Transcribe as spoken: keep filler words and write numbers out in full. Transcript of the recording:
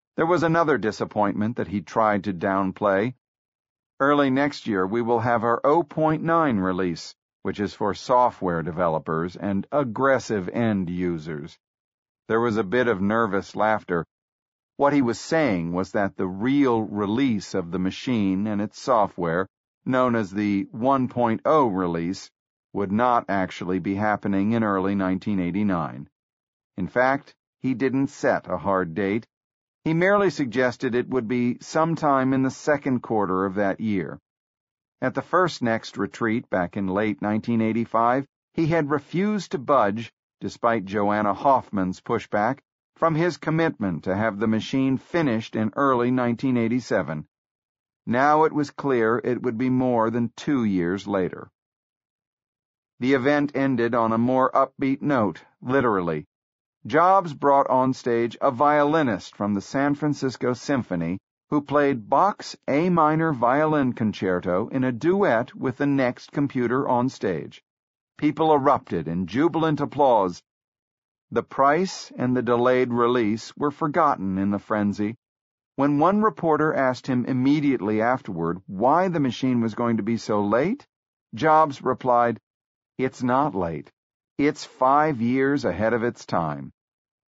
There was another disappointment that he tried to downplay. Early next year, we will have our zero point nine release, which is for software developers and aggressive end users. There was a bit of nervous laughter. What he was saying was that the real release of the machine and its software, known as the one point oh release, would not actually be happening in early nineteen eighty-nine. In fact, he didn't set a hard date. He merely suggested it would be sometime in the second quarter of that year. At the first Next retreat back in late nineteen eighty-five, he had refused to budge, despite Joanna Hoffman's pushback, from his commitment to have the machine finished in early nineteen eighty-seven. Now it was clear it would be more than two years later. The event ended on a more upbeat note, literally. Jobs brought on stage a violinist from the San Francisco Symphony who played Bach's A minor violin concerto in a duet with the Next computer on stage. People erupted in jubilant applause. The price and the delayed release were forgotten in the frenzy. When one reporter asked him immediately afterward why the machine was going to be so late, Jobs replied, "It's not late. It's five years ahead of its time."